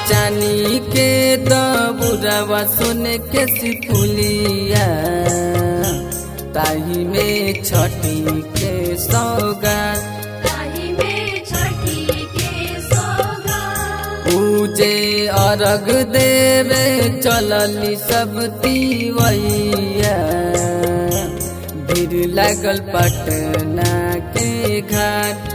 चानी के दबुरवा सोने के सिपुलिया ताही में छठी के सौगात पूजे अर्घ देवे चलली सब तिवैया भीड़ लागल पटना के घाट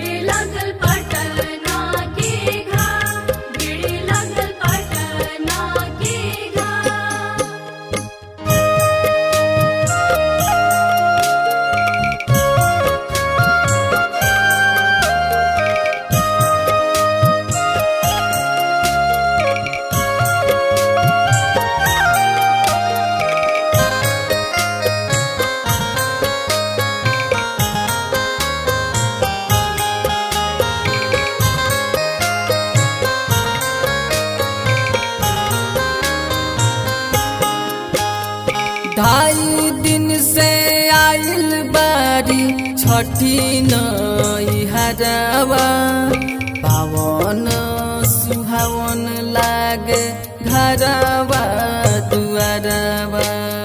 ढाई दिन से आइल बारी छठी नैहरवा पावन सुहावन लागे घरवा दुआरवा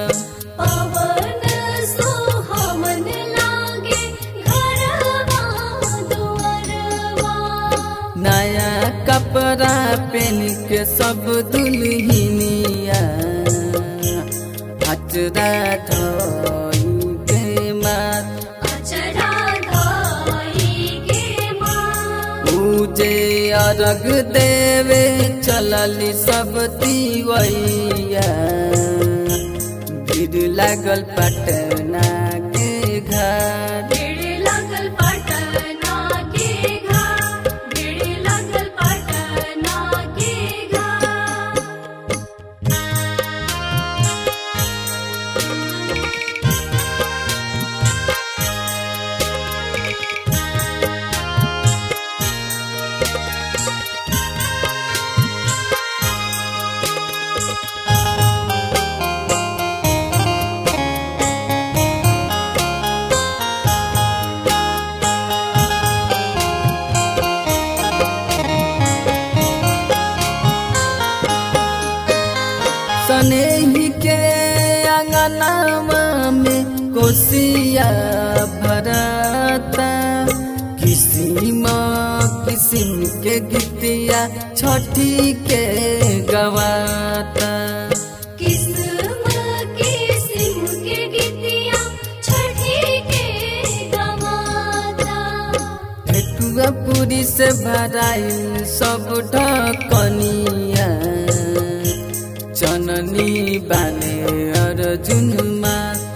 नया कपड़ा पहन के सब दुल्हनिया अचरा धोई के मात पूजे अर्घ देवे चलली सब तिवैया भीड़ लागल पटना के घाट सनेही के अंगनावा में कोसिया भरता किसिम किसिम के गीतिया छठी के गवाता ठेकुआ पूरी से भराइल सब ढकनिया चननी बाने अर्जुनमा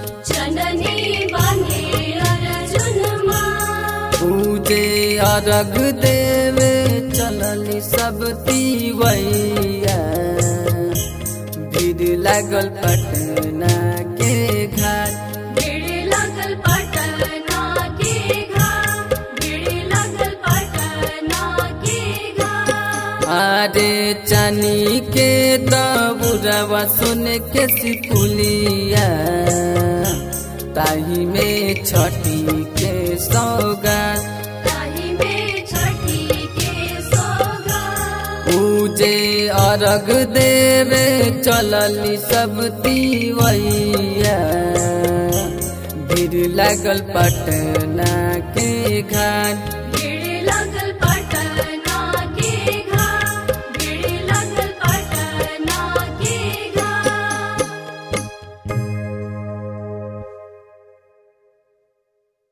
पूजे अर्घ देवे चलली सब तिवैया भीड़ लागल पटना के घाट अरे चानी के दबुरवा सोने के सिपुलिया ताही में छठी के सौगात पूजे अर्घ देवे चलली सब तिवैया भीड़ लागल पटना के घाट